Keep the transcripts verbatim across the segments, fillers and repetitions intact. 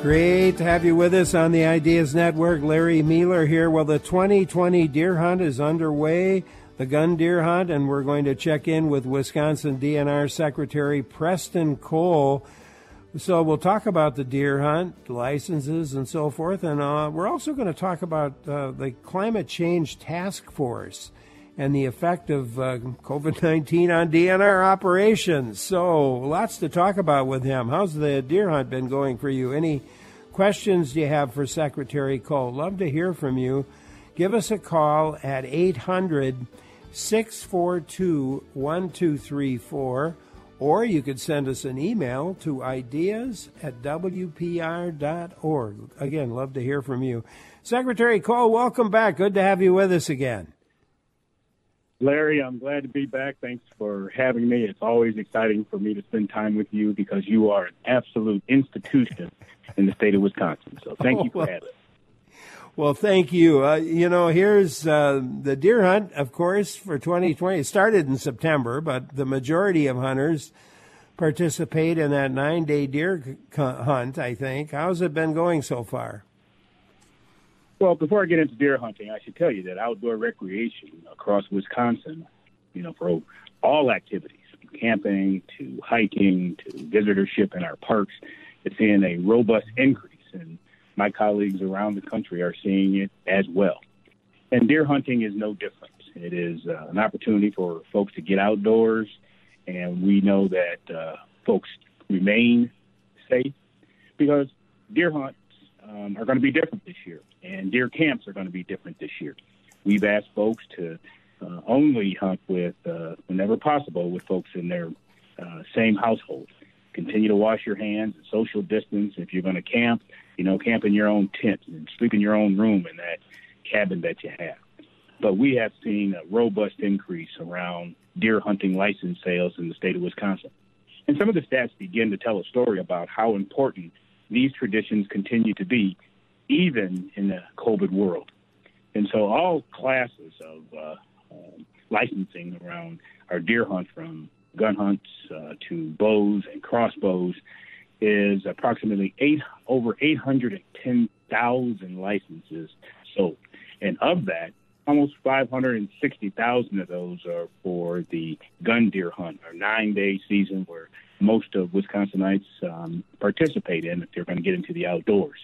Great to have you with us on the Ideas Network. Larry Mueller here. Well, the twenty twenty deer hunt is underway, the gun deer hunt, and we're going to check in with Wisconsin D N R Secretary Preston Cole. So we'll talk about the deer hunt, licenses, and so forth, and uh, we're also going to talk about uh, the Climate Change Task Force and the effect of uh, COVID nineteen on D N R operations. So lots to talk about with him. How's the deer hunt been going for you? Any questions do you have for Secretary Cole? Love to hear from you. Give us a call at eight hundred, six four two, one two three four, or you could send us an email to ideas at w p r dot org. Again, love to hear from you. Secretary Cole, welcome back. Good to have you with us again. Larry, I'm glad to be back. Thanks for having me. It's always exciting for me to spend time with you because you are an absolute institution in the state of Wisconsin. So thank you for well, having me. Well, thank you. Uh, you know, here's uh, the deer hunt, of course, for twenty twenty. It started in September, but the majority of hunters participate in that nine-day deer hunt, I think. How's it been going so far? Well, before I get into deer hunting, I should tell you that outdoor recreation across Wisconsin, you know, for all activities, from camping to hiking to visitorship in our parks, it's seeing a robust increase, and my colleagues around the country are seeing it as well. And deer hunting is no different. It is uh, an opportunity for folks to get outdoors, and we know that uh, folks remain safe because deer hunts um, are going to be different this year. And deer camps are going to be different this year. We've asked folks to uh, only hunt with, uh, whenever possible, with folks in their uh, same household. Continue to wash your hands and social distance. If you're going to camp, you know, camp in your own tent and sleep in your own room in that cabin that you have. But we have seen a robust increase around deer hunting license sales in the state of Wisconsin. And some of the stats begin to tell a story about how important these traditions continue to be even in the COVID world. And so all classes of uh, uh, licensing around our deer hunt, from gun hunts uh, to bows and crossbows, is approximately eight over eight hundred ten thousand licenses sold. And of that, almost five hundred sixty thousand of those are for the gun deer hunt, our nine-day season where most of Wisconsinites um, participate in if they're going to get into the outdoors.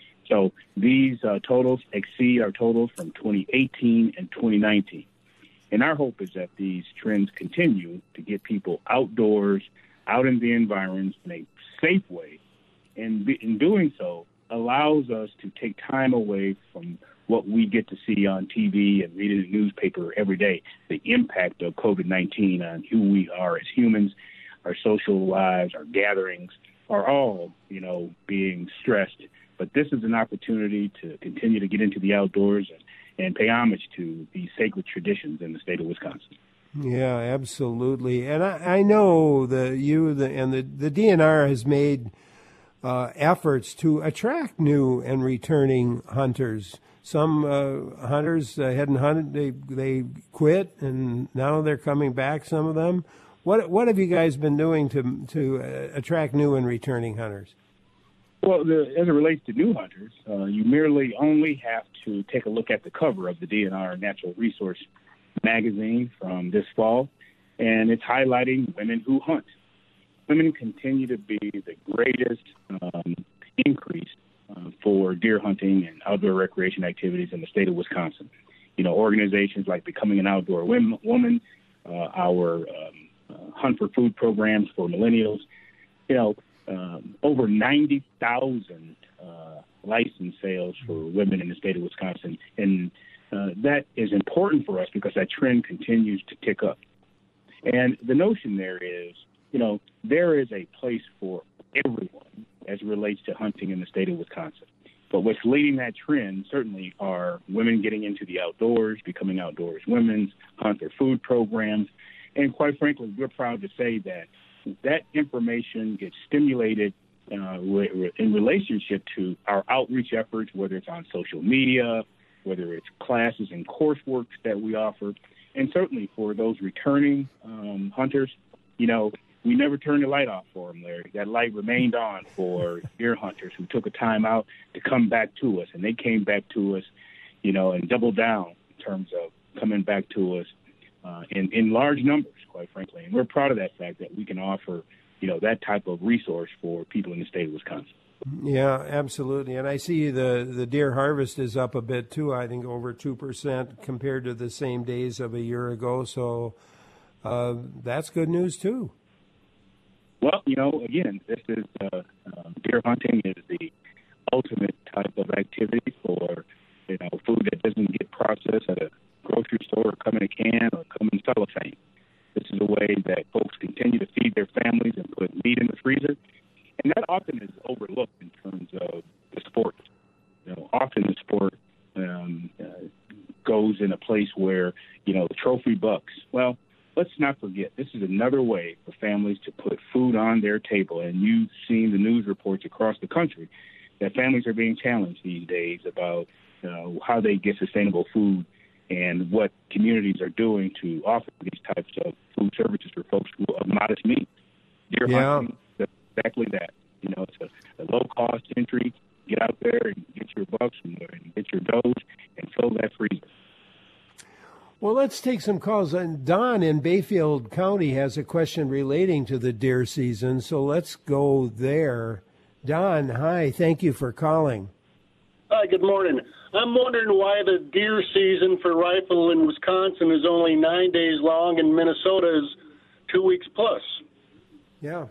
So these uh, totals exceed our totals from twenty eighteen and twenty nineteen. And our hope is that these trends continue to get people outdoors, out in the environs in a safe way. And in doing so, allows us to take time away from what we get to see on T V and read in the newspaper every day, the impact of COVID nineteen on who we are as humans, our social lives, our gatherings are all, you know, being stressed. But this is an opportunity to continue to get into the outdoors and, and pay homage to these sacred traditions in the state of Wisconsin. Yeah, absolutely. And I, I know that you the, and the, the D N R has made uh, efforts to attract new and returning hunters. Some uh, hunters uh, hadn't hunted, they, they quit, and now they're coming back, some of them. What what have you guys been doing to, to uh, attract new and returning hunters? Well, the, as it relates to new hunters, uh, you merely only have to take a look at the cover of the D N R Natural Resource magazine from this fall, and it's highlighting women who hunt. Women continue to be the greatest um, increase uh, for deer hunting and outdoor recreation activities in the state of Wisconsin. You know, organizations like Becoming an Outdoor Woman, uh, our um, uh, Hunt for Food programs for millennials, you know, Um, over ninety thousand uh, license sales for women in the state of Wisconsin. And uh, that is important for us because that trend continues to tick up. And the notion there is, you know, there is a place for everyone as it relates to hunting in the state of Wisconsin. But what's leading that trend certainly are women getting into the outdoors, becoming outdoors women's, hunt for food programs. And quite frankly, we're proud to say that that information gets stimulated uh, in relationship to our outreach efforts, whether it's on social media, whether it's classes and coursework that we offer. And certainly for those returning um, hunters, you know, we never turned the light off for them, Larry. That light remained on for deer hunters who took a time out to come back to us, and they came back to us, you know, and doubled down in terms of coming back to us uh, in, in large numbers, quite frankly. And we're proud of that fact that we can offer, you know, that type of resource for people in the state of Wisconsin. Yeah, absolutely. And I see the, the deer harvest is up a bit, too, I think over two percent compared to the same days of a year ago. So uh, that's good news, too. Well, you know, again, this is uh, um, deer hunting is the ultimate type of activity for, you know, food that doesn't get processed at a grocery store or come in a can or come in cellophane. This is a way that folks continue to feed their families and put meat in the freezer. And that often is overlooked in terms of the sport. You know, often the sport um, uh, goes in a place where, you know, the trophy bucks. Well, let's not forget, this is another way for families to put food on their table. And you've seen the news reports across the country that families are being challenged these days about you know, how they get sustainable food and what communities are doing to offer these types of food services for folks who have modest means. Deer yeah. hunting does exactly that. You know, it's a, a low-cost entry. Get out there and get your bucks and, and get your does and fill that freezer. Well, let's take some calls. And Don in Bayfield County has a question relating to the deer season, so let's go there. Don, hi. Thank you for calling. Hi, good morning. I'm wondering why the deer season for rifle in Wisconsin is only nine days long and Minnesota is two weeks plus. Yeah.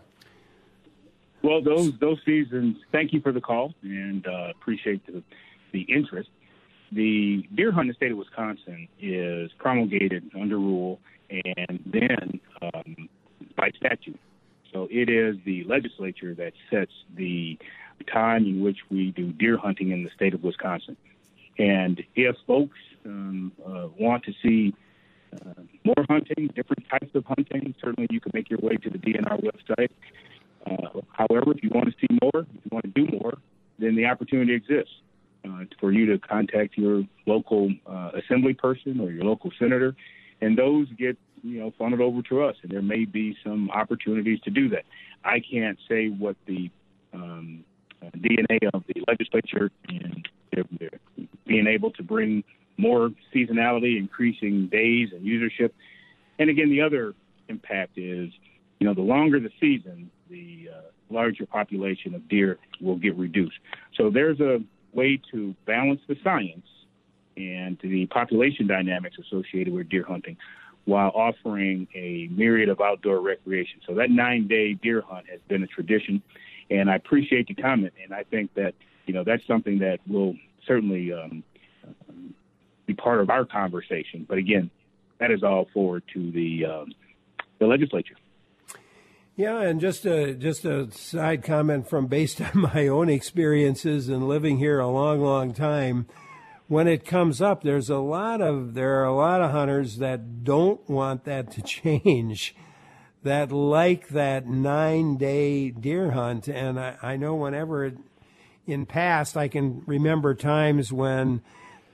Well, those those seasons, thank you for the call, and uh, appreciate the, the interest. The deer hunt in the state of Wisconsin is promulgated under rule and then um, by statute. So it is the legislature that sets the time in which we do deer hunting in the state of Wisconsin. And if folks um, uh, want to see uh, more hunting, different types of hunting, certainly you can make your way to the D N R website. Uh, however, if you want to see more, if you want to do more, then the opportunity exists uh, for you to contact your local uh, assembly person or your local senator, and those get you know funneled over to us, and there may be some opportunities to do that. I can't say what the um, uh, D N A of the legislature and they're, they're being able to bring more seasonality, increasing days and usership. And again, the other impact is, you know, the longer the season, the uh, larger population of deer will get reduced. So there's a way to balance the science and the population dynamics associated with deer hunting while offering a myriad of outdoor recreation. So that nine-day deer hunt has been a tradition, and I appreciate the comment, and I think that, you know, that's something that will certainly um, um, be part of our conversation. But again, that is all forward to the um, the legislature. Yeah, and just a, just a side comment from based on my own experiences and living here a long, long time. When it comes up, there's a lot of there are a lot of hunters that don't want that to change, that like that nine-day deer hunt. And I, I know whenever it, in past, I can remember times when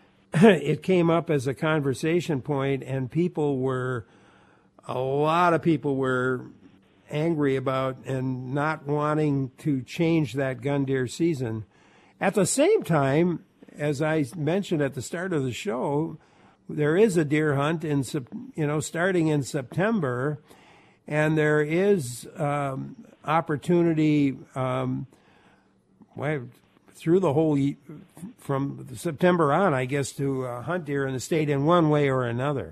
it came up as a conversation point, and people were a lot of people were angry about and not wanting to change that gun deer season. At the same time, as I mentioned at the start of the show, there is a deer hunt in, you know, starting in September, and there is um, opportunity um, through the whole from September on, I guess, to uh, hunt deer in the state in one way or another.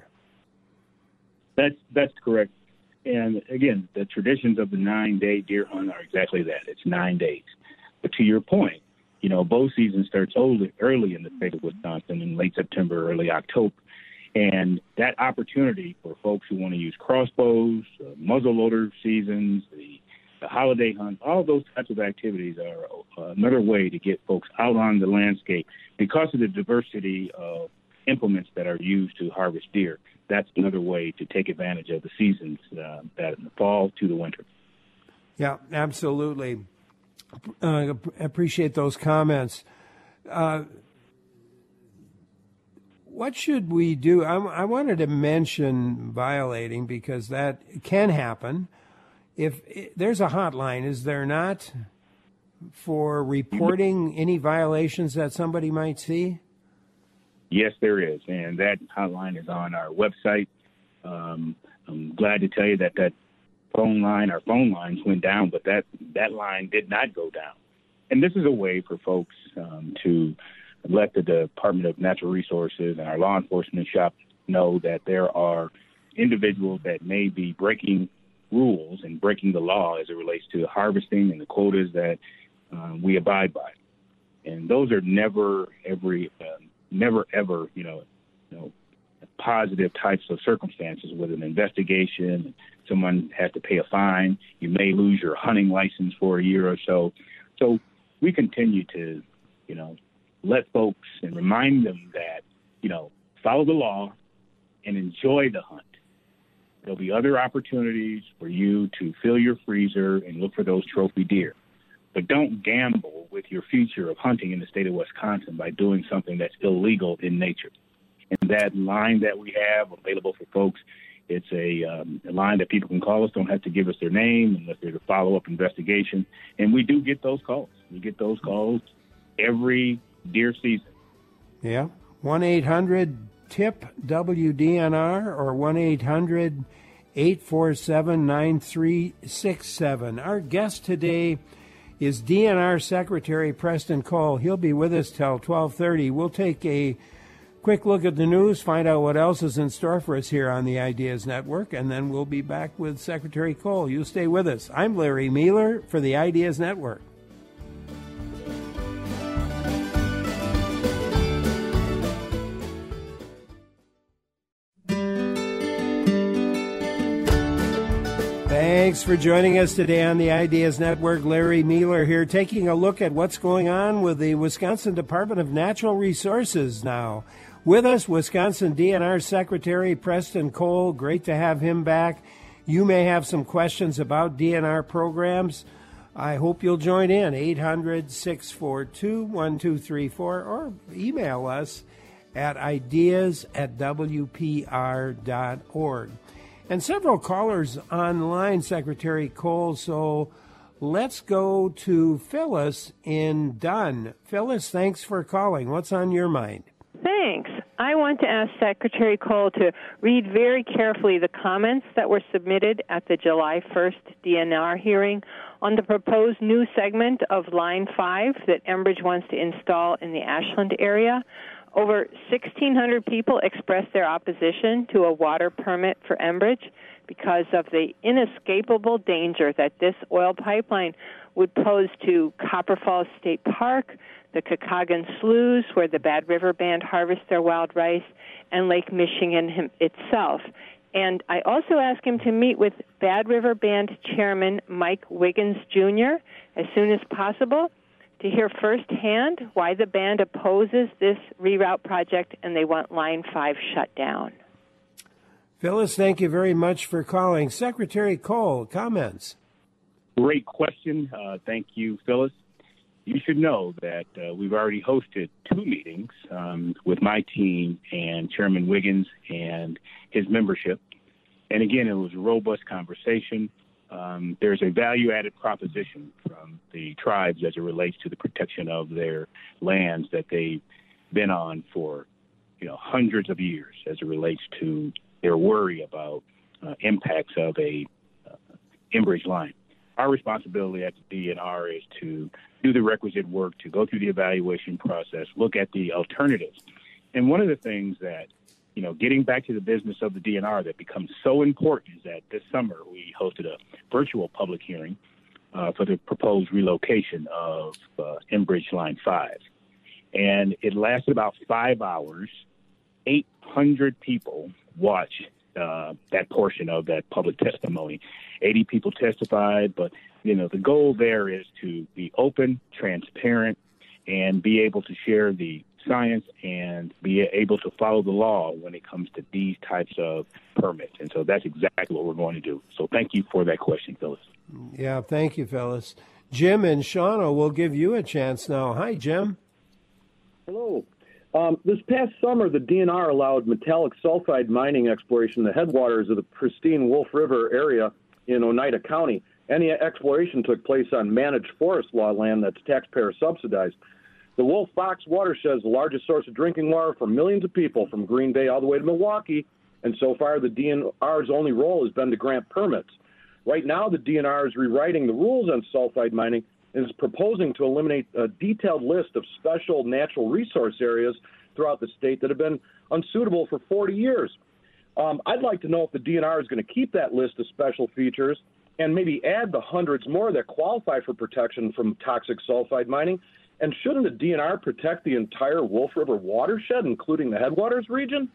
That's that's correct. And again, the traditions of the nine-day deer hunt are exactly that. It's nine days. But to your point, you know, bow season starts early, early in the state of Wisconsin in late September, early October. And that opportunity for folks who want to use crossbows, uh, muzzleloader seasons, the, the holiday hunt, all those types of activities are uh, another way to get folks out on the landscape because of the diversity of implements that are used to harvest deer. That's another way to take advantage of the seasons, uh, that in the fall to the winter. Yeah, absolutely. Uh, appreciate those comments. Uh, what should we do? I, I wanted to mention violating because that can happen. if there's a hotline, is there not, for reporting any violations that somebody might see? Yes, there is, and that hotline is on our website. Um, I'm glad to tell you that that phone line, our phone lines went down, but that, that line did not go down. And this is a way for folks um, to let the Department of Natural Resources and our law enforcement shop know that there are individuals that may be breaking rules and breaking the law as it relates to harvesting and the quotas that um, we abide by. And those are never, every, uh, never, ever, you know, you know, positive types of circumstances with an investigation. Someone has to pay a fine. You may lose your hunting license for a year or so. So we continue to, you know, let folks and remind them that, you know, follow the law and enjoy the hunt. There'll be other opportunities for you to fill your freezer and look for those trophy deer. But don't gamble with your future of hunting in the state of Wisconsin by doing something that's illegal in nature. And that line that we have available for folks, it's a, um, a line that people can call us, don't have to give us their name unless there's a follow-up investigation. And we do get those calls. We get those calls every deer season. Yeah, one eight hundred T I P W D N R or one eight hundred eight four seven nine three six seven. Our guest today is D N R Secretary Preston Cole. He'll be with us till twelve thirty. We'll take a quick look at the news, find out what else is in store for us here on the Ideas Network, and then we'll be back with Secretary Cole. You stay with us. I'm Larry Mueller for the Ideas Network. Thanks for joining us today on the Ideas Network. Larry Mueller here, taking a look at what's going on with the Wisconsin Department of Natural Resources now. With us, Wisconsin D N R Secretary Preston Cole. Great to have him back. You may have some questions about D N R programs. I hope you'll join in, eight hundred, six four two, one two three four, or email us at ideas at w p r dot org. And several callers online, Secretary Cole, so let's go to Phyllis in Dunn. Phyllis, thanks for calling. What's on your mind? Thanks. I want to ask Secretary Cole to read very carefully the comments that were submitted at the July first D N R hearing on the proposed new segment of Line five that Enbridge wants to install in the Ashland area. Over sixteen hundred people expressed their opposition to a water permit for Enbridge because of the inescapable danger that this oil pipeline would pose to Copper Falls State Park, the Kakagan Sloughs, where the Bad River Band harvests their wild rice, and Lake Michigan itself. And I also asked him to meet with Bad River Band Chairman Mike Wiggins, Junior as soon as possible to hear firsthand why the band opposes this reroute project and they want Line five shut down. Phyllis, thank you very much for calling. Secretary Cole, comments? Great question. Uh, thank you, Phyllis. You should know that uh, we've already hosted two meetings um, with my team and Chairman Wiggins and his membership. And again, it was a robust conversation. Um, there's a value-added proposition from the tribes as it relates to the protection of their lands that they've been on for, you know, hundreds of years as it relates to their worry about uh, impacts of a uh, Enbridge line. Our responsibility at the D N R is to do the requisite work, to go through the evaluation process, look at the alternatives. And one of the things that, you know, getting back to the business of the D N R that becomes so important is that this summer we hosted a virtual public hearing uh, for the proposed relocation of uh, Enbridge Line five. And it lasted about five hours. eight hundred people watched uh, that portion of that public testimony. eighty people testified, but, you know, the goal there is to be open, transparent, and be able to share the science and be able to follow the law when it comes to these types of permits. And so that's exactly what we're going to do. So thank you for that question, Phyllis. Yeah, thank you, Phyllis. Jim and Shauna will give you a chance now. Hi, Jim. Hello. Um, this past summer, the D N R allowed metallic sulfide mining exploration in the headwaters of the pristine Wolf River area in Oneida County. Any exploration took place on managed forest law land that's taxpayer subsidized. The Wolf Fox watershed is the largest source of drinking water for millions of people from Green Bay all the way to Milwaukee, and so far the D N R's only role has been to grant permits. Right now, the D N R is rewriting the rules on sulfide mining and is proposing to eliminate a detailed list of special natural resource areas throughout the state that have been unsuitable for forty years. Um, I'd like to know if the D N R is going to keep that list of special features and maybe add the hundreds more that qualify for protection from toxic sulfide mining. And shouldn't the D N R protect the entire Wolf River watershed, including the Headwaters region?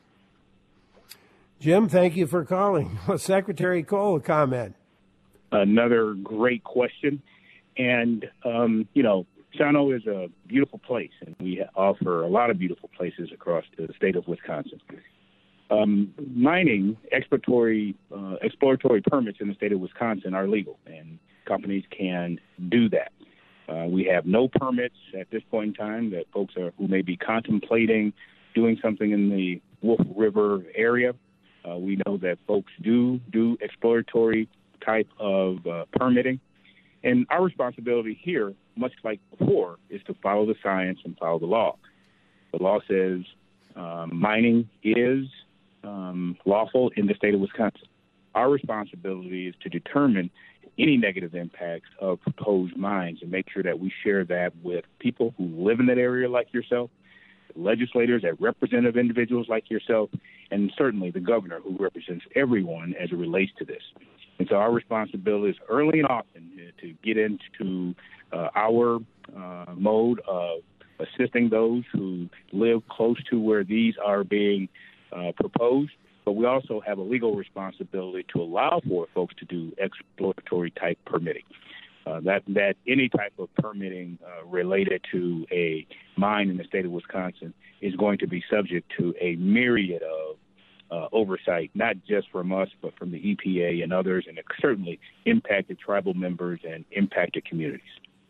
Jim, thank you for calling. Secretary Cole, a comment. Another great question. And, um, you know, Shawano is a beautiful place, and we offer a lot of beautiful places across the state of Wisconsin. Um, mining, exploratory, uh, exploratory permits in the state of Wisconsin are legal, and companies can do that. Uh, we have no permits at this point in time that folks are, who may be contemplating doing something in the Wolf River area. Uh, we know that folks do do exploratory type of uh, permitting. And our responsibility here, much like before, is to follow the science and follow the law. The law says um, mining is um, lawful in the state of Wisconsin. Our responsibility is to determine any negative impacts of proposed mines and make sure that we share that with people who live in that area like yourself, legislators that representative individuals like yourself, and certainly the governor who represents everyone as it relates to this. And so our responsibility is early and often to get into uh, our uh, mode of assisting those who live close to where these are being uh, proposed. But we also have a legal responsibility to allow for folks to do exploratory type permitting. Uh, that that any type of permitting uh, related to a mine in the state of Wisconsin is going to be subject to a myriad of uh, oversight, not just from us, but from the E P A and others, and it certainly impacted tribal members and impacted communities.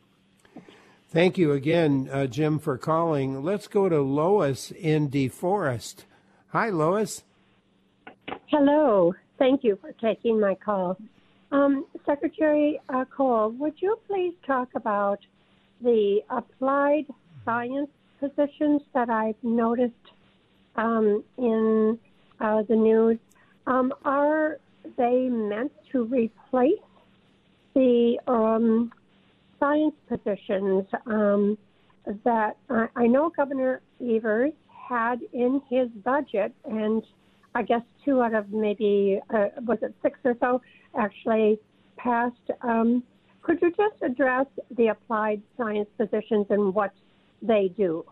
Thank you again, uh, Jim, for calling. Let's go to Lois in DeForest. Hi, Lois. Hello. Thank you for taking my call. Um, Secretary uh, Cole, would you please talk about the applied science positions that I've noticed um, in uh, the news? Um, are they meant to replace the um, science positions um, that uh, I know Governor Evers had in his budget, and I guess two out of maybe, uh, was it six or so, actually passed. Um, could you just address the applied science positions and what they do?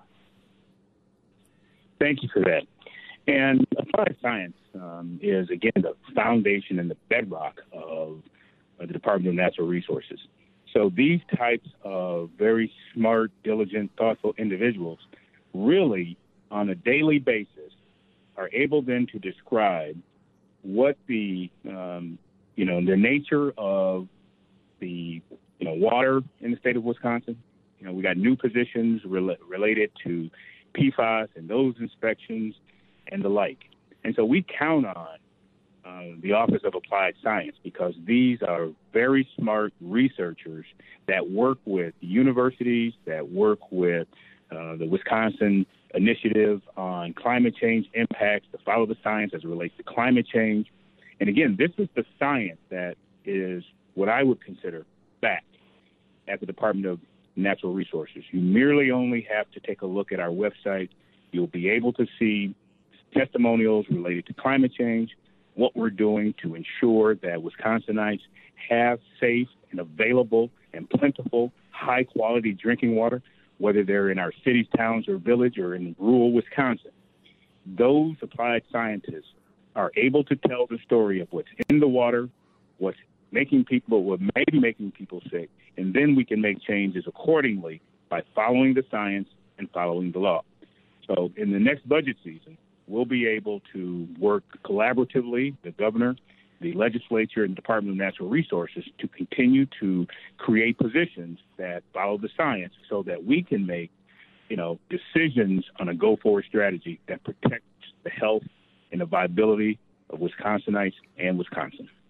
Thank you for that. And applied science um, is, again, the foundation and the bedrock of uh, the Department of Natural Resources. So these types of very smart, diligent, thoughtful individuals really, on a daily basis, are able then to describe what the, um, you know, the nature of the, you know, water in the state of Wisconsin. You know, we got new positions rel- related to P FAS and those inspections and the like. And so we count on uh, the Office of Applied Science because these are very smart researchers that work with universities, that work with uh, the Wisconsin Initiative on climate change impacts, to follow the science as it relates to climate change. And again, this is the science that is what I would consider back at the Department of Natural Resources. You merely only have to take a look at our website. You'll be able to see testimonials related to climate change, what we're doing to ensure that Wisconsinites have safe and available and plentiful, high-quality drinking water, whether they're in our cities, towns, or village, or in rural Wisconsin. Those applied scientists are able to tell the story of what's in the water, what's making people, what may be making people sick, and then we can make changes accordingly by following the science and following the law. So in the next budget season, we'll be able to work collaboratively, the governor, the legislature, and Department of Natural Resources, to continue to create positions that follow the science so that we can make, you know, decisions on a go-forward strategy that protects the health and the viability of Wisconsinites and Wisconsin.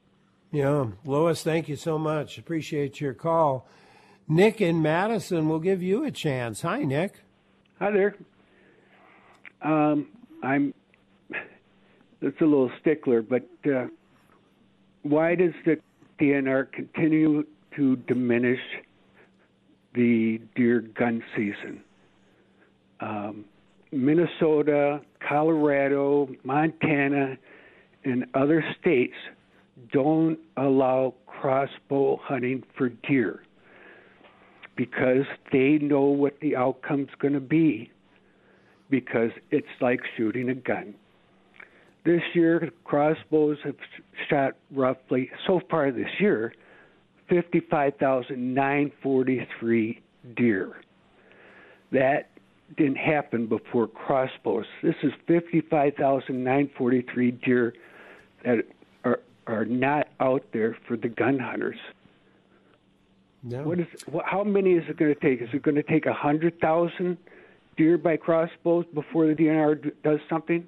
Yeah. Lois, thank you so much. Appreciate your call. Nick in Madison will give you a chance. Hi, Nick. Hi there. Um, I'm, it's a little stickler, but uh, why does the D N R continue to diminish the deer gun season? Um, Minnesota, Colorado, Montana, and other states don't allow crossbow hunting for deer because they know what the outcome's going to be, because it's like shooting a gun. This year, crossbows have shot roughly, so far this year, fifty-five thousand nine hundred forty-three deer. That didn't happen before crossbows. This is fifty-five thousand nine hundred forty-three deer that are are not out there for the gun hunters. No. What is? What, how many is it going to take? Is it going to take one hundred thousand deer by crossbows before the D N R d- does something?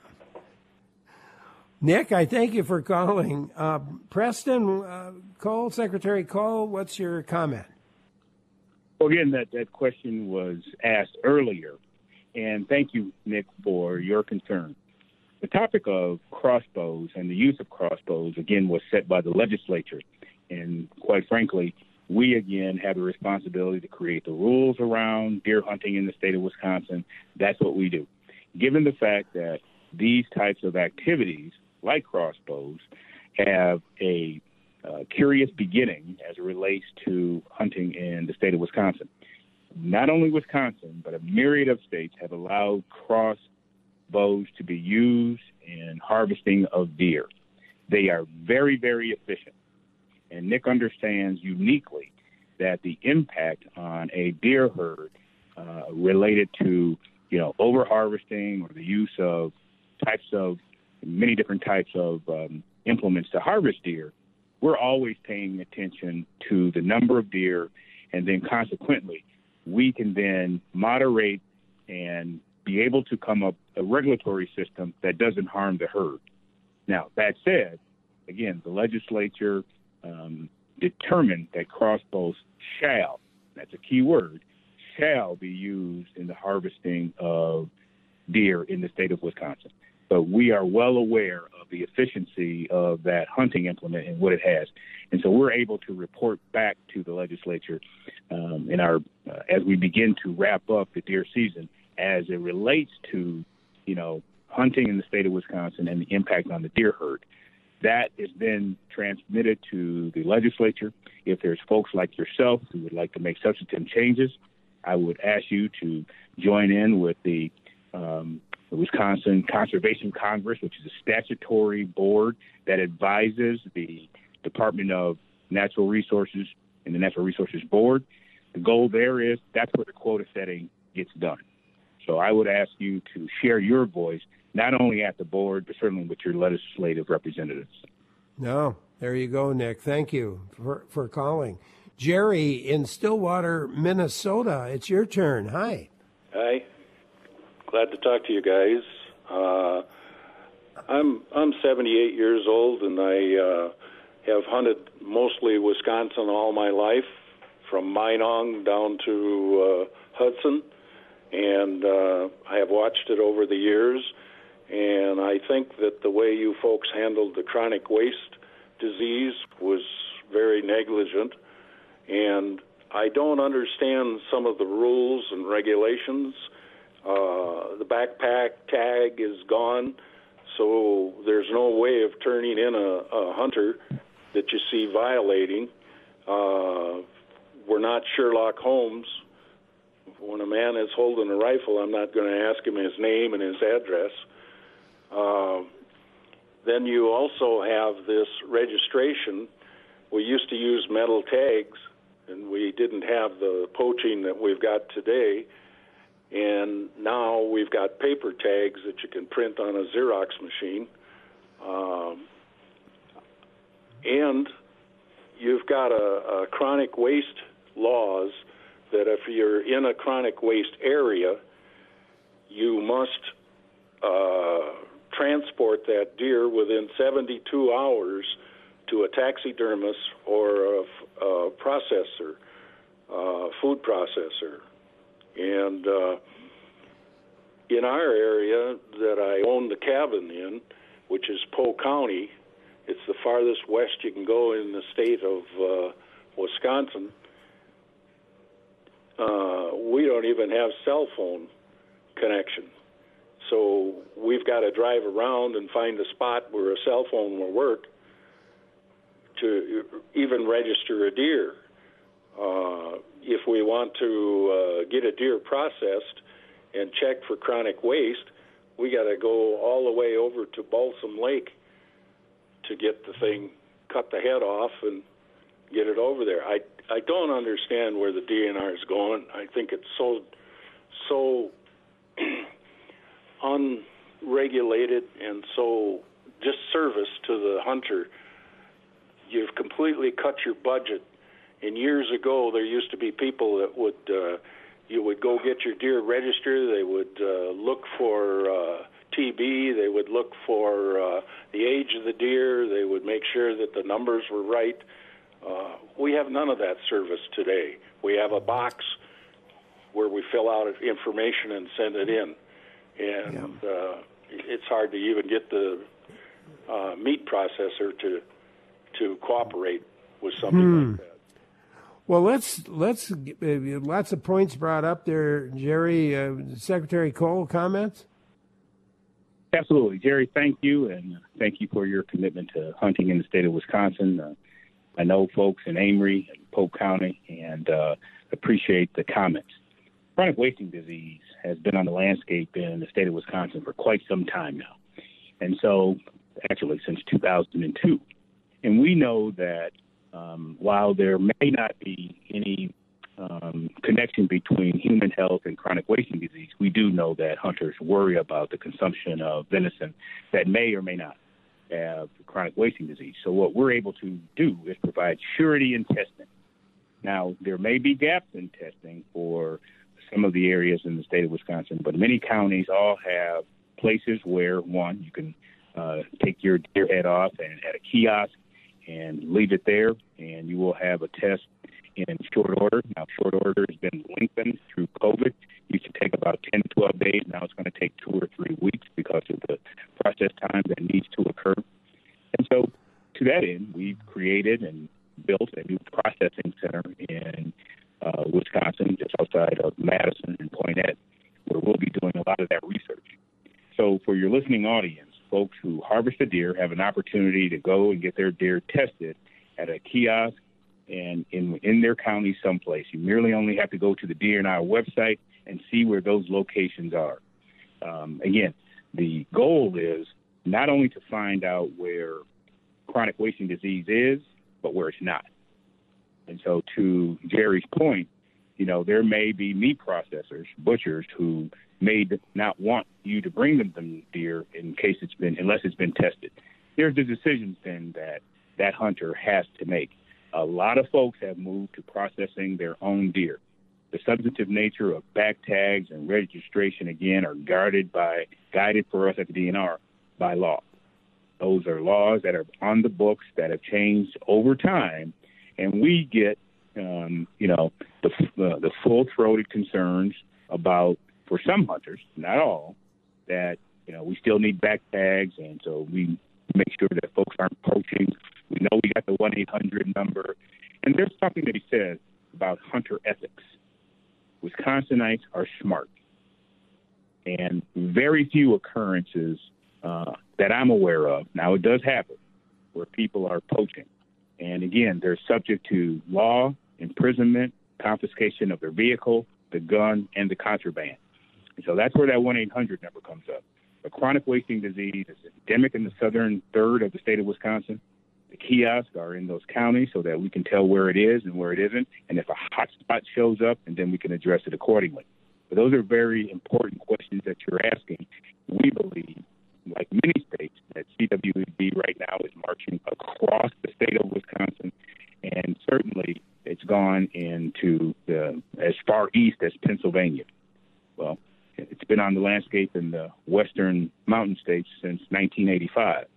Nick, I thank you for calling. Uh, Preston, uh, Cole, Secretary Cole, what's your comment? Well, again, that, that question was asked earlier, and thank you, Nick, for your concern. The topic of crossbows and the use of crossbows, again, was set by the legislature. And quite frankly, we, again, have a responsibility to create the rules around deer hunting in the state of Wisconsin. That's what we do. Given the fact that these types of activities, like crossbows, have a uh, curious beginning as it relates to hunting in the state of Wisconsin. Not only Wisconsin, but a myriad of states have allowed crossbows to be used in harvesting of deer. They are very, very efficient. And Nick understands uniquely that the impact on a deer herd uh, related to, you know, over-harvesting or the use of types of, many different types of um, implements to harvest deer, we're always paying attention to the number of deer, and then consequently, we can then moderate and be able to come up a regulatory system that doesn't harm the herd. Now, that said, again, the legislature um, determined that crossbows shall, that's a key word, shall be used in the harvesting of deer in the state of Wisconsin. But we are well aware of the efficiency of that hunting implement and what it has. And so we're able to report back to the legislature um, in our uh, as we begin to wrap up the deer season as it relates to, you know, hunting in the state of Wisconsin and the impact on the deer herd. That is then transmitted to the legislature. If there's folks like yourself who would like to make substantive changes, I would ask you to join in with the um, the Wisconsin Conservation Congress, which is a statutory board that advises the Department of Natural Resources and the Natural Resources Board. The goal there is that's where the quota setting gets done. So I would ask you to share your voice, not only at the board, but certainly with your legislative representatives. No, there you go, Nick. Thank you for, for calling. Jerry in Stillwater, Minnesota, it's your turn. Hi. Hi. Glad to talk to you guys. Uh, I'm I'm seventy-eight years old, and I uh, have hunted mostly Wisconsin all my life, from Minong down to uh, Hudson, and uh, I have watched it over the years. And I think that the way you folks handled the chronic waste disease was very negligent, and I don't understand some of the rules and regulations. Uh, the backpack tag is gone, so there's no way of turning in a, a hunter that you see violating. Uh, we're not Sherlock Holmes. When a man is holding a rifle, I'm not going to ask him his name and his address. Uh, then you also have this registration. We used to use metal tags, and we didn't have the poaching that we've got today. And now we've got paper tags that you can print on a Xerox machine. Um, and you've got a, a chronic waste laws that if you're in a chronic waste area, you must uh, transport that deer within seventy-two hours to a taxidermist or a, a processor, uh, food processor. And uh, in our area that I own the cabin in, which is Polk County, it's the farthest west you can go in the state of uh, Wisconsin. Uh, we don't even have cell phone connection. So we've got to drive around and find a spot where a cell phone will work to even register a deer. Uh, if we want to uh, get a deer processed and check for chronic waste, we got to go all the way over to Balsam Lake to get the thing, cut the head off and get it over there. I, I don't understand where the D N R is going. I think it's so, so unregulated and so disservice to the hunter. You've completely cut your budget. And years ago, there used to be people that would, uh, you would go get your deer registered. They would uh, look for uh, T B. They would look for uh, the age of the deer. They would make sure that the numbers were right. Uh, we have none of that service today. We have a box where we fill out information and send it in. And yeah. uh, it's hard to even get the uh, meat processor to to cooperate with something hmm. like that. Well, let's let's uh, lots of points brought up there, Jerry. Uh, Secretary Cole, comments? Absolutely, Jerry. Thank you, and thank you for your commitment to hunting in the state of Wisconsin. Uh, I know folks in Amory and Polk County, and uh, appreciate the comments. Chronic wasting disease has been on the landscape in the state of Wisconsin for quite some time now, and so actually since two thousand two. And we know that um, while there may not be any um, connection between human health and chronic wasting disease, we do know that hunters worry about the consumption of venison that may or may not have chronic wasting disease. So what we're able to do is provide surety in testing. Now, there may be gaps in testing for some of the areas in the state of Wisconsin, but many counties all have places where, one, you can uh, take your deer head off and at a kiosk and leave it there, and you will have a test in short order. Now, short order has been lengthened through COVID. It used to take about ten to twelve days. Now it's going to take two or three weeks because of the process time that needs to occur. And so to that end, we've created and built a new processing center in uh, Wisconsin, just outside of Madison and Poinette, where we'll be doing a lot of that research. So for your listening audience, folks who harvest a deer have an opportunity to go and get their deer tested at a kiosk and in in their county someplace. You merely only have to go to the D N R website and see where those locations are. Um, again, the goal is not only to find out where chronic wasting disease is, but where it's not. And so to Jerry's point, you know, there may be meat processors, butchers, who may not want you to bring them the deer in case it's been, unless it's been tested. There's the decisions then that that hunter has to make. A lot of folks have moved to processing their own deer. The substantive nature of back tags and registration, again, are guarded by, guided for us at the D N R by law. Those are laws that are on the books that have changed over time, and we get, um, you know, the, uh, the full-throated concerns about, for some hunters, not all, that, you know, we still need back tags, and so we make sure that folks aren't poaching. We know we got the one eight hundred number. And there's something that he says about hunter ethics. Wisconsinites are smart. And very few occurrences uh, that I'm aware of, now it does happen, where people are poaching. And again, they're subject to law, imprisonment, confiscation of their vehicle, the gun, and the contraband. And so that's where that one eight hundred number comes up. The chronic wasting disease is endemic in the southern third of the state of Wisconsin. The kiosks are in those counties so that we can tell where it is and where it isn't, and if a hot spot shows up, and then we can address it accordingly. But those are very important questions that you're asking. We believe, like many states, that C W E B right now is marching across the state of Wisconsin, and certainly it's gone into the, as far east as Pennsylvania. Well, it's been on the landscape in the western mountain states since nineteen eighty-five.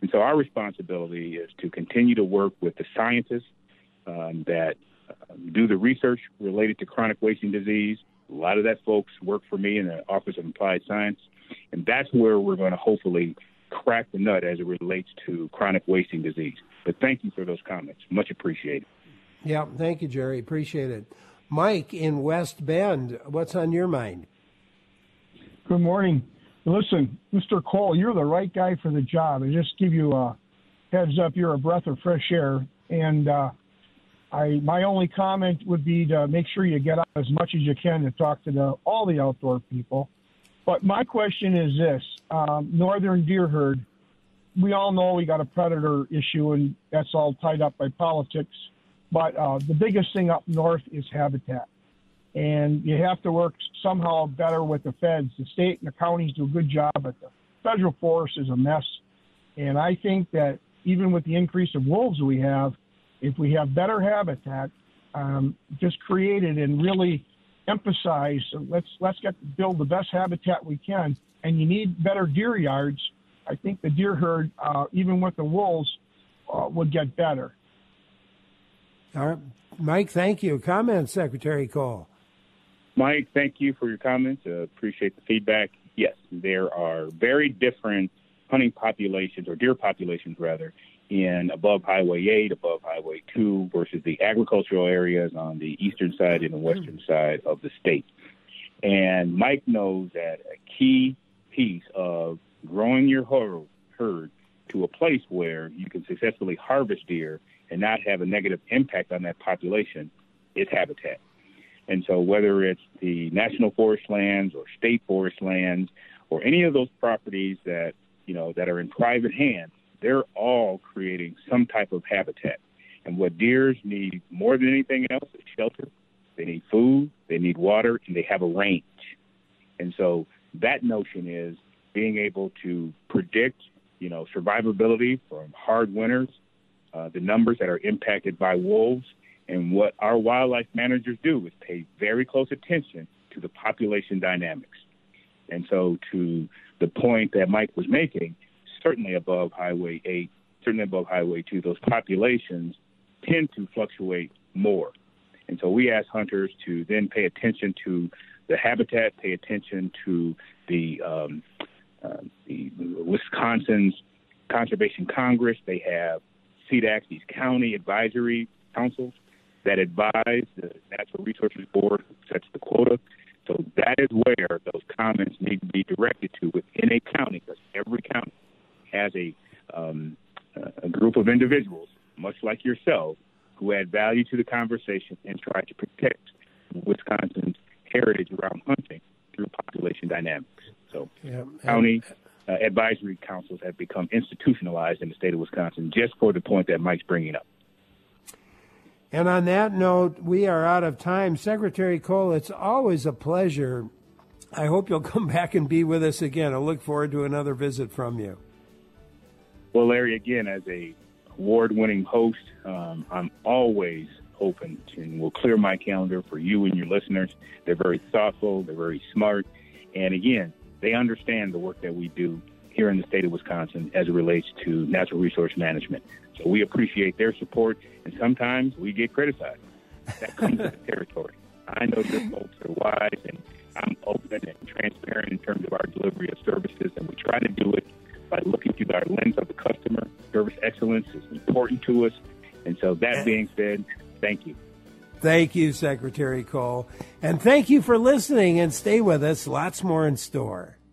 And so our responsibility is to continue to work with the scientists um, that uh, do the research related to chronic wasting disease. A lot of that folks work for me in the Office of Applied Science, and that's where we're going to hopefully crack the nut as it relates to chronic wasting disease. But thank you for those comments. Much appreciated. Yeah, thank you, Jerry. Appreciate it. Mike in West Bend, what's on your mind? Good morning. Listen, Mister Cole, you're the right guy for the job. I just give you a heads up. You're a breath of fresh air. And uh, I, my only comment would be to make sure you get out as much as you can to talk to the, all the outdoor people. But my question is this. Um, northern deer herd, we all know we got a predator issue, and that's all tied up by politics. But uh, the biggest thing up north is habitat. And you have to work somehow better with the feds. The state and the counties do a good job, but the federal forest is a mess. And I think that even with the increase of wolves we have, if we have better habitat, um, just create it and really emphasize, let's let's get build the best habitat we can. And you need better deer yards. I think the deer herd, uh, even with the wolves, uh, would get better. All right. Mike, thank you. Comment, Secretary Cole. Mike, thank you for your comments. Uh, appreciate the feedback. Yes, there are very different hunting populations, or deer populations, rather, in above Highway eight, above Highway two, versus the agricultural areas on the eastern side and the western side of the state. And Mike knows that a key piece of growing your herd to a place where you can successfully harvest deer and not have a negative impact on that population is habitat. And so whether it's the national forest lands or state forest lands or any of those properties that, you know, that are in private hands, they're all creating some type of habitat. And what deers need more than anything else is shelter. They need food, they need water, and they have a range. And so that notion is being able to predict, you know, survivability from hard winters, uh, the numbers that are impacted by wolves. And what our wildlife managers do is pay very close attention to the population dynamics. And so to the point that Mike was making, certainly above Highway eight, certainly above Highway two, those populations tend to fluctuate more. And so we ask hunters to then pay attention to the habitat, pay attention to the, um, uh, the Wisconsin's Conservation Congress. They have C D A C, these county advisory councils that advise the Natural Resources Board, who sets the quota. So that is where those comments need to be directed to within a county, because every county has a, um, a group of individuals, much like yourself, who add value to the conversation and try to protect Wisconsin's heritage around hunting through population dynamics. So yeah, county uh, advisory councils have become institutionalized in the state of Wisconsin just for the point that Mike's bringing up. And on that note, we are out of time. Secretary Cole, it's always a pleasure. I hope you'll come back and be with us again. I look forward to another visit from you. Well, Larry, again, as a award-winning host, um, I'm always open to, and will clear my calendar for you and your listeners. They're very thoughtful. They're very smart. And again, they understand the work that we do here in the state of Wisconsin as it relates to natural resource management. So we appreciate their support, and sometimes we get criticized. That comes with the territory. I know your folks are wise, and I'm open and transparent in terms of our delivery of services, and we try to do it by looking through our lens of the customer. Service excellence is important to us. And so that being said, thank you. Thank you, Secretary Cole. And thank you for listening, and stay with us. Lots more in store.